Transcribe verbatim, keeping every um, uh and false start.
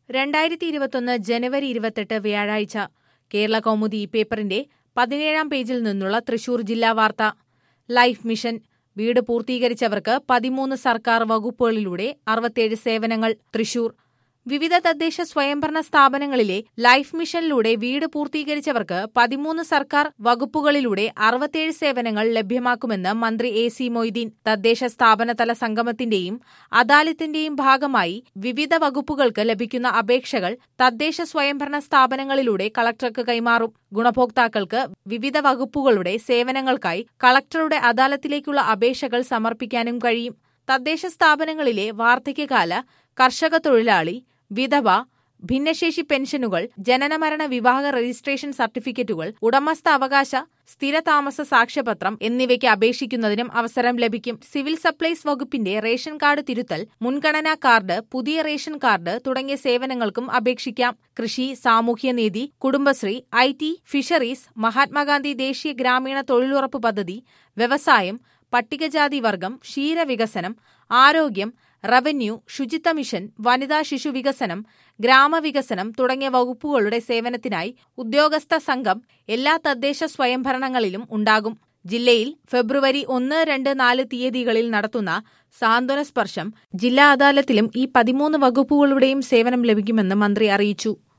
രണ്ടായിരത്തി ഇരുപത്തൊന്ന് ജനുവരി ഇരുപത്തെട്ട് വ്യാഴാഴ്ച കേരള കൗമുദി പേപ്പറിന്റെ പതിനേഴാം പേജിൽ നിന്നുള്ള തൃശൂർ ജില്ലാ വാർത്ത. ലൈഫ് മിഷൻ വീട് പൂർത്തീകരിച്ചവർക്ക് പതിമൂന്ന് സർക്കാർ വകുപ്പുകളിലൂടെ അറുപത്തിയേഴ് സേവനങ്ങൾ. തൃശൂർ വിവിധ തദ്ദേശ സ്വയംഭരണ സ്ഥാപനങ്ങളിലെ ലൈഫ് മിഷനിലൂടെ വീട് പൂർത്തീകരിച്ചവർക്ക് പതിമൂന്ന് സർക്കാർ വകുപ്പുകളിലൂടെ അറുപത്തിയേഴ് സേവനങ്ങൾ ലഭ്യമാക്കുമെന്ന് മന്ത്രി എ സി മൊയ്തീൻ. തദ്ദേശ സ്ഥാപനതല സംഗമത്തിന്റെയും അദാലത്തിന്റെയും ഭാഗമായി വിവിധ വകുപ്പുകൾക്ക് ലഭിക്കുന്ന അപേക്ഷകൾ തദ്ദേശ സ്വയംഭരണ സ്ഥാപനങ്ങളിലൂടെ കളക്ടർക്ക് കൈമാറും. ഗുണഭോക്താക്കൾക്ക് വിവിധ വകുപ്പുകളുടെ സേവനങ്ങൾക്കായി കളക്ടറുടെ അദാലത്തിലേക്കുള്ള അപേക്ഷകൾ സമർപ്പിക്കാനും കഴിയും. തദ്ദേശ സ്ഥാപനങ്ങളിലെ വാർദ്ധക്യകാല, കർഷക തൊഴിലാളി, വിധവ, ഭിന്നശേഷി പെൻഷനുകൾ, ജനനമരണ വിവാഹ രജിസ്ട്രേഷൻ സർട്ടിഫിക്കറ്റുകൾ, ഉടമസ്ഥ അവകാശ സ്ഥിരതാമസ സാക്ഷ്യപത്രം എന്നിവയ്ക്ക് അപേക്ഷിക്കുന്നതിനും അവസരം ലഭിക്കും. സിവിൽ സപ്ലൈസ് വകുപ്പിന്റെ റേഷൻ കാർഡ് തിരുത്തൽ, മുൻഗണനാ കാർഡ്, പുതിയ റേഷൻ കാർഡ് തുടങ്ങിയ സേവനങ്ങൾക്കും അപേക്ഷിക്കാം. കൃഷി, സാമൂഹ്യനീതി, Kudumbashree, I T, fisheries, Mahatma Gandhi ദേശീയ ഗ്രാമീണ തൊഴിലുറപ്പ് പദ്ധതി, വ്യവസായം, പട്ടികജാതി വർഗം, ക്ഷീരവികസനം, ആരോഗ്യം, റവന്യൂ, ശുചിത്വ മിഷൻ, വനിതാ ശിശു വികസനം, ഗ്രാമവികസനം തുടങ്ങിയ വകുപ്പുകളുടെ സേവനത്തിനായി ഉദ്യോഗസ്ഥ സംഘം എല്ലാ തദ്ദേശ സ്വയംഭരണങ്ങളിലും ഉണ്ടാകും. ജില്ലയിൽ ഫെബ്രുവരി ഒന്ന്, രണ്ട്, നാല് തീയതികളിൽ നടത്തുന്ന സാന്ത്വന സ്പർശം ജില്ലാ അദാലത്തിലും ഈ പതിമൂന്ന് വകുപ്പുകളുടെയും സേവനം ലഭിക്കുമെന്ന് മന്ത്രി അറിയിച്ചു.